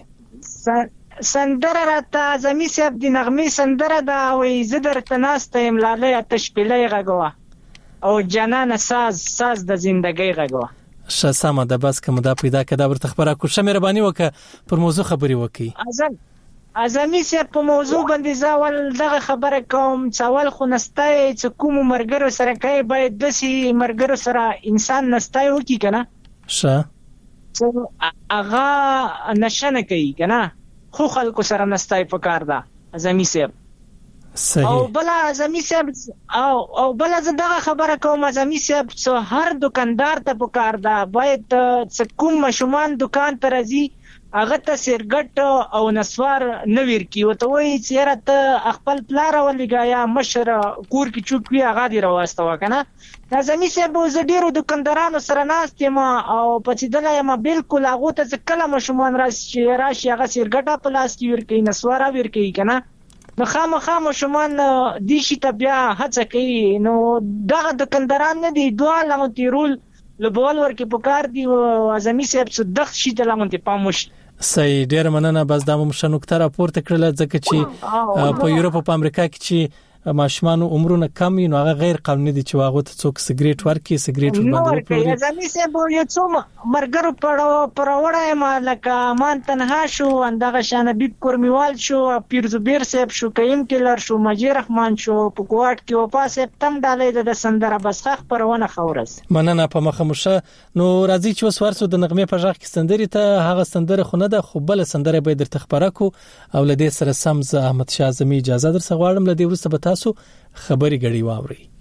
سندره راته زمي صاحب د نغمې سندره ده. وایي زه درته ناسته یم لالی آتش پیلی غږوه او جانانه ساز ساز د زندګۍ غږوه. ښه سمه ده، بس که مو دا پیدا کړه دا ورته خبره کړو. ښه مهرباني وکړه پر موضوع خبرې وکړئ. زمي صاحب په موضوع باندې زه اول دغه خبره کوم چې اول خو نستی چې کومو ملګرو سره کوي باید داسې ملګرو سره انسان نستی وکړي که نه، ښه چې هغه نشه نه کوي که نه، خو خلکو سره نستی پکار ده زمي صاحب. صحیح. او بله زمي صاحب او او بله زه دغه خبره کوم زمي صاحب چې هر دکاندار ته پکار ده باید چې کوم ماشومان دکان ته راځي هغه ته سرګټ او نسوار نه ورکي، ورته وایي چې یاره ته خپل پلار ولېږه یا مشر کور کې څوک وي هغه دې راواستوه که نه. دا زمي صاحب زه ډېرو دکاندارانو سره ناست یم او پڅېدلی یم بالکل هغو ته چې کله ماشومان راشي راشي هغه سرګټه په لاس کې ورکوي، نسواره ورکوي که نه، نو خامخا ماشومان دې شي ته بیا هڅه کوي. نو دغه دکانداران نه دي دواړه لغونتې رول لوبول ورکې پکار دي او زمي صاحب څه دغه شي ته لغونتې پام وشي. صحیح، ډېره مننه. بس دا مو ښه نکته راپورته کړله ځکه چې په یورپ او په امریکا کې چې ماشومانو عمرونه کم وي نو هغه غیر قانوني دي چې هغه ته څوک سګریټ ورکړي سګریټ باندې وپلوري. زمي صاحب یو څو مرګرو پر وړه ما لکه مان تنها شو اندغه شانبی کورمیوال شو پیر زبیر صاحب شو کیم کلر شو مجید رحمان شو په کوټ کې او پاسه تم ډالې د سندره بسخ پرونه خورس. مننه په مخه مشه. نو راځي چې وسورسو د نغمې په ځخ کې سندري ته هغه سندره خونه ده خو بل سندره به درته خبره کو او لدې سره سمز احمد شاه زمي اجازه در سغواړم لدې ورسته به تاسو خبري غړي واوري.